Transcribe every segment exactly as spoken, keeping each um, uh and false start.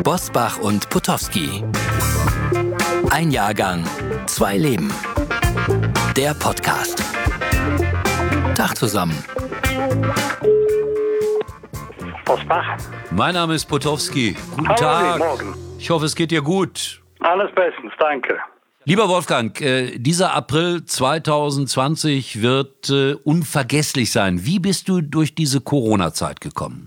Bosbach und Potowski. Ein Jahrgang, zwei Leben. Der Podcast. Tag zusammen. Bosbach. Mein Name ist Potowski. Guten Hallo, Tag. morgen. Ich hoffe, es geht dir gut. Alles bestens, danke. Lieber Wolfgang, äh, dieser April zwanzig zwanzig wird äh, unvergesslich sein. Wie bist du durch diese Corona-Zeit gekommen?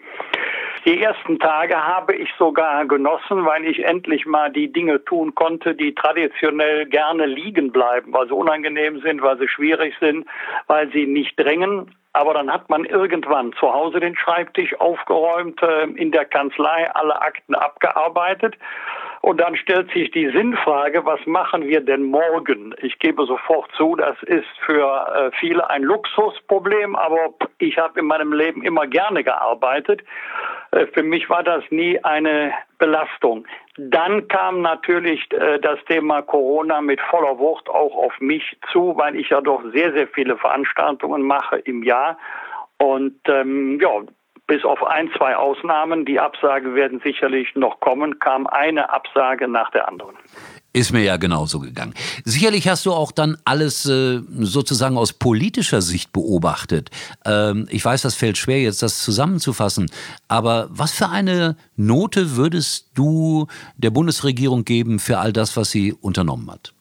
Die ersten Tage habe ich sogar genossen, weil ich endlich mal die Dinge tun konnte, die traditionell gerne liegen bleiben, weil sie unangenehm sind, weil sie schwierig sind, weil sie nicht drängen. Aber dann hat man irgendwann zu Hause den Schreibtisch aufgeräumt, in der Kanzlei alle Akten abgearbeitet. Und dann stellt sich die Sinnfrage, was machen wir denn morgen? Ich gebe sofort zu, das ist für viele ein Luxusproblem, aber ich habe in meinem Leben immer gerne gearbeitet. Für mich war das nie eine Belastung. Dann kam natürlich das Thema Corona mit voller Wucht auch auf mich zu, weil ich ja doch sehr, sehr viele Veranstaltungen mache im Jahr. Und ähm, ja, bis auf ein, zwei Ausnahmen, die Absagen werden sicherlich noch kommen, kam eine Absage nach der anderen. Ist mir ja genauso gegangen. Sicherlich hast du auch dann alles äh, sozusagen aus politischer Sicht beobachtet. Ähm, ich weiß, das fällt schwer, jetzt das zusammenzufassen. Aber was für eine Note würdest du der Bundesregierung geben für all das, was sie unternommen hat?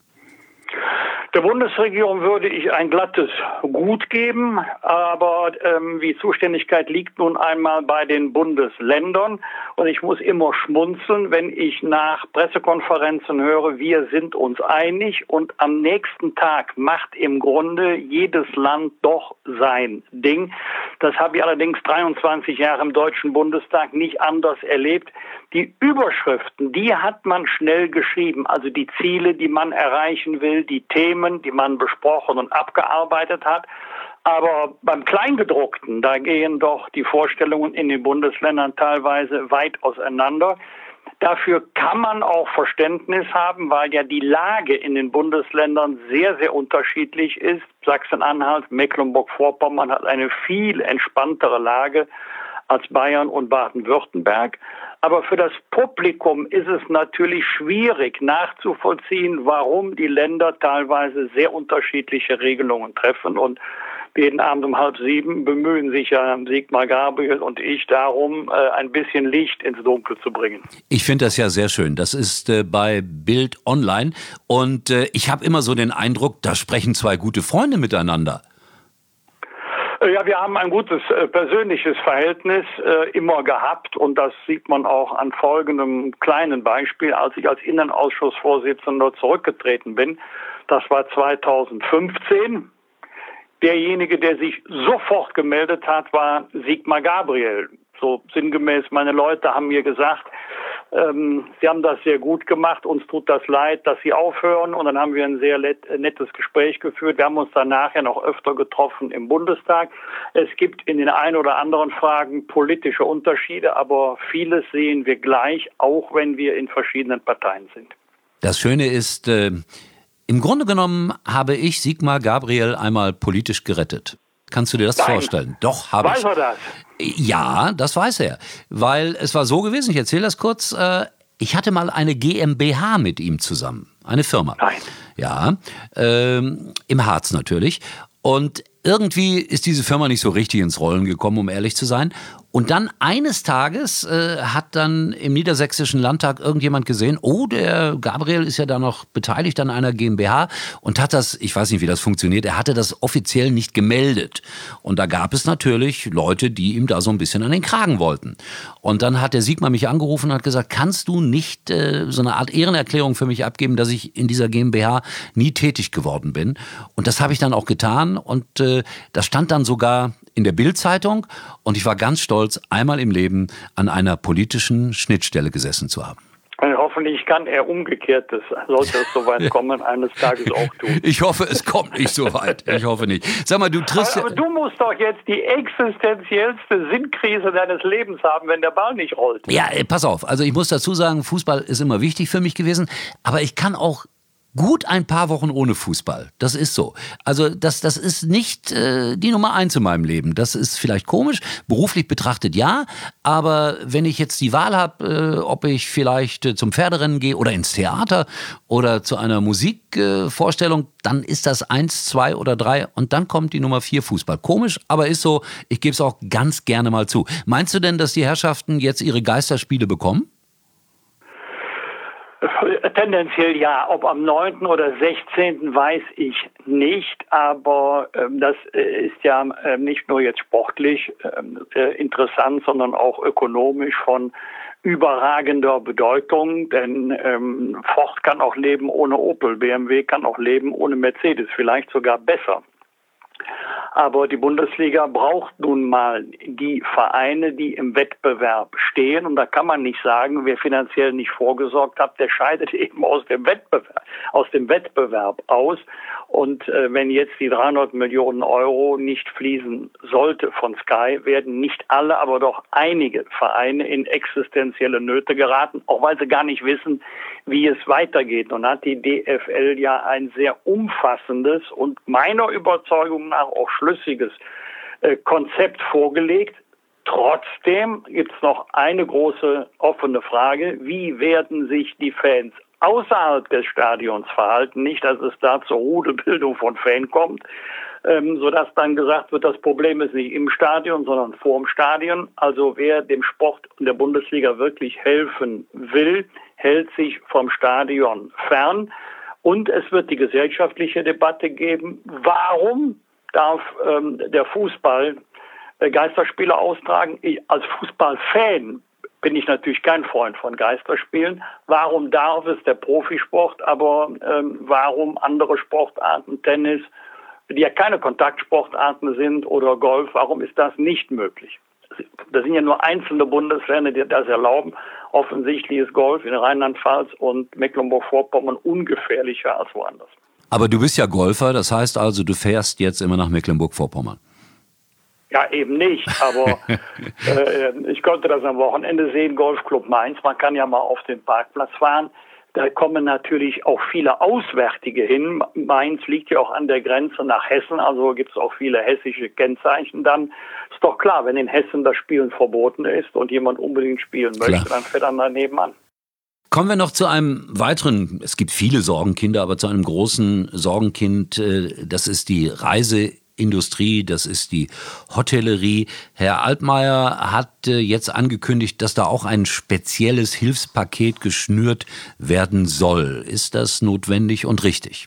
Der Bundesregierung würde ich ein glattes Gut geben, aber ähm, die Zuständigkeit liegt nun einmal bei den Bundesländern. Und ich muss immer schmunzeln, wenn ich nach Pressekonferenzen höre, wir sind uns einig. Und am nächsten Tag macht im Grunde jedes Land doch sein Ding. Das habe ich allerdings dreiundzwanzig Jahre im Deutschen Bundestag nicht anders erlebt. Die Überschriften, die hat man schnell geschrieben, also die Ziele, die man erreichen will, die Themen, die man besprochen und abgearbeitet hat. Aber beim Kleingedruckten, da gehen doch die Vorstellungen in den Bundesländern teilweise weit auseinander. Dafür kann man auch Verständnis haben, weil ja die Lage in den Bundesländern sehr, sehr unterschiedlich ist. Sachsen-Anhalt, Mecklenburg-Vorpommern hat eine viel entspanntere Lage als Bayern und Baden-Württemberg. Aber für das Publikum ist es natürlich schwierig nachzuvollziehen, warum die Länder teilweise sehr unterschiedliche Regelungen treffen. Und jeden Abend um halb sieben bemühen sich ja Sigmar Gabriel und ich darum, ein bisschen Licht ins Dunkel zu bringen. Ich finde das ja sehr schön. Das ist äh, bei Bild Online. Und äh, ich habe immer so den Eindruck, da sprechen zwei gute Freunde miteinander. Ja, wir haben ein gutes äh, persönliches Verhältnis äh, immer gehabt und das sieht man auch an folgendem kleinen Beispiel. Als ich als Innenausschussvorsitzender zurückgetreten bin, das war zweitausendfünfzehn. Derjenige, der sich sofort gemeldet hat, war Sigmar Gabriel. So sinngemäß, meine Leute haben mir gesagt, ähm, sie haben das sehr gut gemacht, uns tut das leid, dass sie aufhören. Und dann haben wir ein sehr nettes Gespräch geführt. Wir haben uns dann nachher noch öfter getroffen im Bundestag. Es gibt in den ein oder anderen Fragen politische Unterschiede, aber vieles sehen wir gleich, auch wenn wir in verschiedenen Parteien sind. Das Schöne ist, äh, im Grunde genommen habe ich Sigmar Gabriel einmal politisch gerettet. Kannst du dir das Nein. vorstellen? Doch, habe ich. Weiß er das? Ja, das weiß er. Weil es war so gewesen, ich erzähle das kurz, äh, ich hatte mal eine GmbH mit ihm zusammen. Eine Firma. Nein. Ja, ähm, im Harz natürlich. Und irgendwie ist diese Firma nicht so richtig ins Rollen gekommen, um ehrlich zu sein. Und dann eines Tages äh, hat dann im Niedersächsischen Landtag irgendjemand gesehen, oh, der Gabriel ist ja da noch beteiligt an einer GmbH und hat das, ich weiß nicht, wie das funktioniert, er hatte das offiziell nicht gemeldet. Und da gab es natürlich Leute, die ihm da so ein bisschen an den Kragen wollten. Und dann hat der Sigmar mich angerufen und hat gesagt, kannst du nicht äh, so eine Art Ehrenerklärung für mich abgeben, dass ich in dieser GmbH nie tätig geworden bin? Und das habe ich dann auch getan und äh, das stand dann sogar in der Bild-Zeitung und ich war ganz stolz, einmal im Leben an einer politischen Schnittstelle gesessen zu haben. Und hoffentlich kann er Umgekehrtes, sollte es soweit kommen, eines Tages auch tun. Ich hoffe, es kommt nicht so weit. Ich hoffe nicht. Sag mal, du triffst... Aber, aber du musst doch jetzt die existenziellste Sinnkrise deines Lebens haben, wenn der Ball nicht rollt. Ja, pass auf. Also ich muss dazu sagen, Fußball ist immer wichtig für mich gewesen. Aber ich kann auch gut ein paar Wochen ohne Fußball. Das ist so. Also das, das ist nicht äh, die Nummer eins in meinem Leben. Das ist vielleicht komisch, beruflich betrachtet ja, aber wenn ich jetzt die Wahl habe, äh, ob ich vielleicht äh, zum Pferderennen gehe oder ins Theater oder zu einer Musikvorstellung, äh, dann ist das eins, zwei oder drei und dann kommt die Nummer vier Fußball. Komisch, aber ist so, ich gebe es auch ganz gerne mal zu. Meinst du denn, dass die Herrschaften jetzt ihre Geisterspiele bekommen? Tendenziell ja. Ob am neunten oder sechzehnten weiß ich nicht, aber ähm, das äh, ist ja äh, nicht nur jetzt sportlich äh, interessant, sondern auch ökonomisch von überragender Bedeutung, denn ähm, Ford kann auch leben ohne Opel, B M W kann auch leben ohne Mercedes, vielleicht sogar besser. Aber die Bundesliga braucht nun mal die Vereine, die im Wettbewerb stehen. Und da kann man nicht sagen, wer finanziell nicht vorgesorgt hat, der scheidet eben aus dem Wettbewerb, aus dem Wettbewerb aus. Und äh, wenn jetzt die dreihundert Millionen Euro nicht fließen sollte von Sky, werden nicht alle, aber doch einige Vereine in existenzielle Nöte geraten, auch weil sie gar nicht wissen, wie es weitergeht. Und hat die D F L ja ein sehr umfassendes und meiner Überzeugung nach auch schlüssiges äh, Konzept vorgelegt. Trotzdem gibt es noch eine große offene Frage. Wie werden sich die Fans außerhalb des Stadions verhalten? Nicht, dass es da zur Rudelbildung von Fans kommt, ähm, sodass dann gesagt wird, das Problem ist nicht im Stadion, sondern vorm Stadion. Also wer dem Sport und der Bundesliga wirklich helfen will, hält sich vom Stadion fern. Und es wird die gesellschaftliche Debatte geben, warum darf ähm, der Fußball äh, Geisterspiele austragen? Ich, als Fußballfan bin ich natürlich kein Freund von Geisterspielen. Warum darf es der Profisport, aber ähm, warum andere Sportarten, Tennis, die ja keine Kontaktsportarten sind, oder Golf, warum ist das nicht möglich? Das sind ja nur einzelne Bundesländer, die das erlauben. Offensichtlich ist Golf in Rheinland-Pfalz und Mecklenburg-Vorpommern ungefährlicher als woanders. Aber du bist ja Golfer, das heißt also, du fährst jetzt immer nach Mecklenburg-Vorpommern. Ja, eben nicht, aber äh, ich konnte das am Wochenende sehen, Golfclub Mainz, man kann ja mal auf den Parkplatz fahren. Da kommen natürlich auch viele Auswärtige hin. Mainz liegt ja auch an der Grenze nach Hessen, also gibt es auch viele hessische Kennzeichen dann. Ist doch klar, wenn in Hessen das Spielen verboten ist und jemand unbedingt spielen möchte, klar, dann fährt er daneben an. Kommen wir noch zu einem weiteren, es gibt viele Sorgenkinder, aber zu einem großen Sorgenkind, das ist die Reiseindustrie, das ist die Hotellerie. Herr Altmaier hat jetzt angekündigt, dass da auch ein spezielles Hilfspaket geschnürt werden soll. Ist das notwendig und richtig?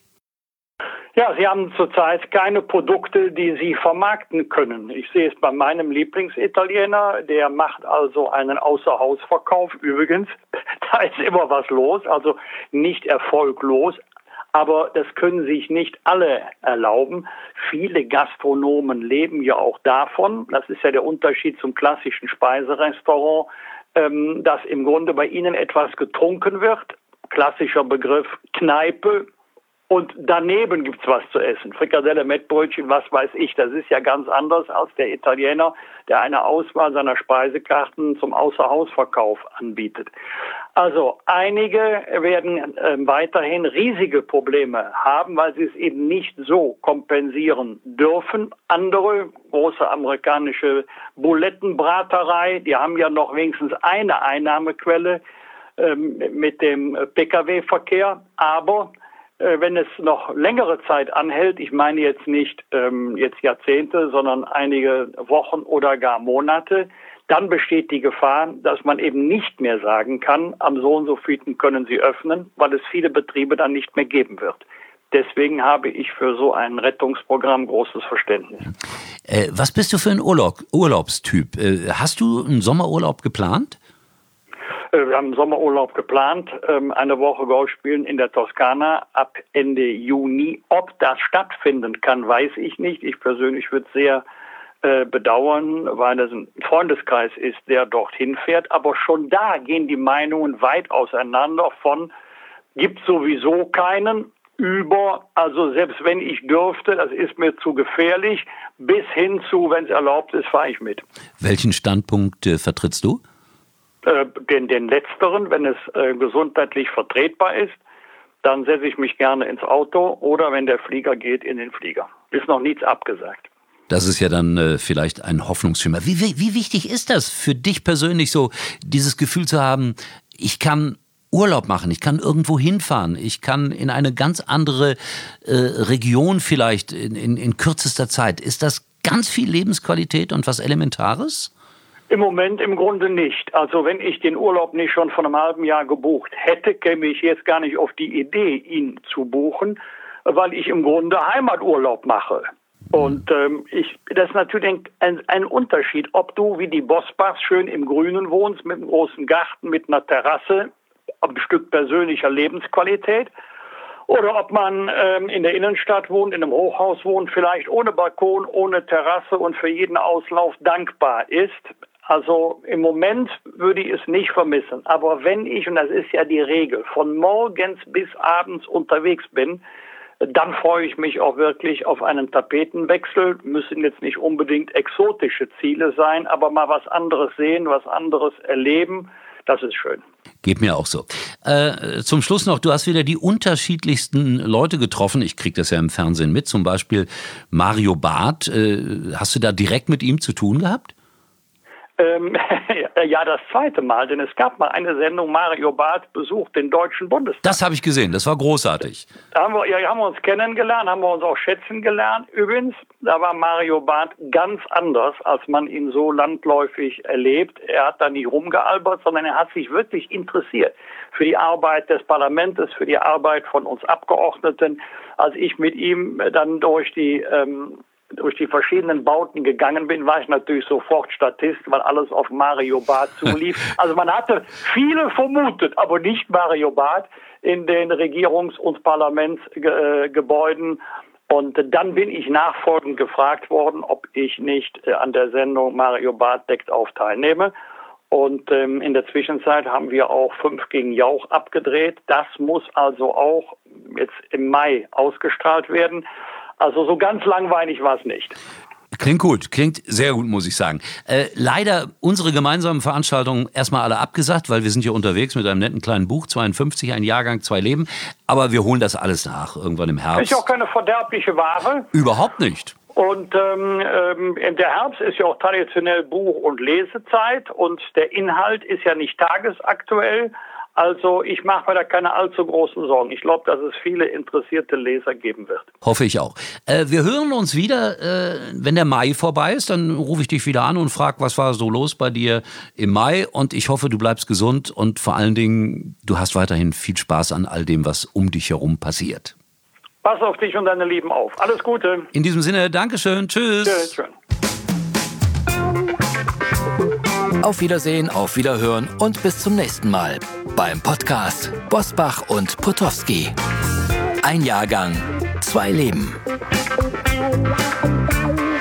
Ja, Sie haben zurzeit keine Produkte, die Sie vermarkten können. Ich sehe es bei meinem Lieblingsitaliener, der macht also einen Außerhausverkauf. Übrigens, da ist immer was los, also nicht erfolglos. Aber das können sich nicht alle erlauben. Viele Gastronomen leben ja auch davon, das ist ja der Unterschied zum klassischen Speiserestaurant, dass im Grunde bei ihnen etwas getrunken wird. Klassischer Begriff Kneipe. Und daneben gibt's was zu essen. Frikadelle, Mettbrötchen, was weiß ich. Das ist ja ganz anders als der Italiener, der eine Auswahl seiner Speisekarten zum Außerhausverkauf anbietet. Also einige werden äh, weiterhin riesige Probleme haben, weil sie es eben nicht so kompensieren dürfen. Andere, große amerikanische Bulettenbraterei, die haben ja noch wenigstens eine Einnahmequelle ähm, mit dem P K W-Verkehr. Aber wenn es noch längere Zeit anhält, ich meine jetzt nicht ähm, jetzt Jahrzehnte, sondern einige Wochen oder gar Monate, dann besteht die Gefahr, dass man eben nicht mehr sagen kann, am so und so vielten können Sie öffnen, weil es viele Betriebe dann nicht mehr geben wird. Deswegen habe ich für so ein Rettungsprogramm großes Verständnis. Äh, was bist du für ein Urlaub, Urlaubstyp? Äh, hast du einen Sommerurlaub geplant? Wir haben einen Sommerurlaub geplant, eine Woche Golf spielen in der Toskana ab Ende Juni. Ob das stattfinden kann, weiß ich nicht. Ich persönlich würde es sehr äh, bedauern, weil es ein Freundeskreis ist, der dorthin fährt. Aber schon da gehen die Meinungen weit auseinander von, gibt sowieso keinen, über, also selbst wenn ich dürfte, das ist mir zu gefährlich, bis hin zu, wenn es erlaubt ist, fahre ich mit. Welchen Standpunkt äh, vertrittst du? Den, den letzteren, wenn es äh, gesundheitlich vertretbar ist. dann setze ich mich gerne ins Auto oder wenn der Flieger geht, in den Flieger. Ist noch nichts abgesagt. Das ist ja dann äh, vielleicht ein Hoffnungsschimmer. Wie, wie, wie wichtig ist das für dich persönlich so, dieses Gefühl zu haben, ich kann Urlaub machen, ich kann irgendwo hinfahren, ich kann in eine ganz andere äh, Region vielleicht in, in, in kürzester Zeit. Ist das ganz viel Lebensqualität und was Elementares? Im Moment im Grunde nicht. Also wenn ich den Urlaub nicht schon vor einem halben Jahr gebucht hätte, käme ich jetzt gar nicht auf die Idee, ihn zu buchen, weil ich im Grunde Heimaturlaub mache. Und ähm, ich, das ist natürlich ein, ein Unterschied, ob du wie die Bosbachs schön im Grünen wohnst, mit einem großen Garten, mit einer Terrasse, ein Stück persönlicher Lebensqualität, oder ob man ähm, in der Innenstadt wohnt, in einem Hochhaus wohnt, vielleicht ohne Balkon, ohne Terrasse und für jeden Auslauf dankbar ist. Also im Moment würde ich es nicht vermissen. Aber wenn ich, und das ist ja die Regel, von morgens bis abends unterwegs bin, dann freue ich mich auch wirklich auf einen Tapetenwechsel. Müssen jetzt nicht unbedingt exotische Ziele sein, aber mal was anderes sehen, was anderes erleben, das ist schön. Geht mir auch so. Äh, zum Schluss noch, du hast wieder die unterschiedlichsten Leute getroffen. Ich kriege das ja im Fernsehen mit, zum Beispiel Mario Barth. Äh, hast du da direkt mit ihm zu tun gehabt? Ähm, ja, das zweite Mal, denn es gab mal eine Sendung, Mario Barth besucht den Deutschen Bundestag. Das habe ich gesehen, das war großartig. Da haben wir, ja, haben wir uns kennengelernt, haben wir uns auch schätzen gelernt. Übrigens, da war Mario Barth ganz anders, als man ihn so landläufig erlebt. Er hat da nicht rumgealbert, sondern er hat sich wirklich interessiert für die Arbeit des Parlaments, für die Arbeit von uns Abgeordneten. Als ich mit ihm dann durch die ähm, durch die verschiedenen Bauten gegangen bin, war ich natürlich sofort Statist, weil alles auf Mario Barth zulief. Also man hatte viele vermutet, aber nicht Mario Barth in den Regierungs- und Parlamentsgebäuden. Und dann bin ich nachfolgend gefragt worden, ob ich nicht an der Sendung Mario Barth deckt auf teilnehme. Und ähm, in der Zwischenzeit haben wir auch fünf gegen Jauch abgedreht. Das muss also auch jetzt im Mai ausgestrahlt werden. Also so ganz langweilig war es nicht. Klingt gut, klingt sehr gut, muss ich sagen. Äh, leider unsere gemeinsamen Veranstaltungen erstmal alle abgesagt, weil wir sind hier unterwegs mit einem netten kleinen Buch, zweiundfünfzig, ein Jahrgang, zwei Leben. Aber wir holen das alles nach, irgendwann im Herbst. Ist ja auch keine verderbliche Ware. Überhaupt nicht. Und ähm, ähm, der Herbst ist ja auch traditionell Buch- und Lesezeit und der Inhalt ist ja nicht tagesaktuell. Also ich mache mir da keine allzu großen Sorgen. Ich glaube, dass es viele interessierte Leser geben wird. Hoffe ich auch. Äh, wir hören uns wieder, äh, wenn der Mai vorbei ist. Dann rufe ich dich wieder an und frage, was war so los bei dir im Mai. Und ich hoffe, du bleibst gesund und vor allen Dingen, du hast weiterhin viel Spaß an all dem, was um dich herum passiert. Pass auf dich und deine Lieben auf. Alles Gute. In diesem Sinne, Dankeschön. Tschüss. Tschüss. Tschüss. Auf Wiedersehen, auf Wiederhören und bis zum nächsten Mal beim Podcast Bosbach und Potowski. Ein Jahrgang, zwei Leben.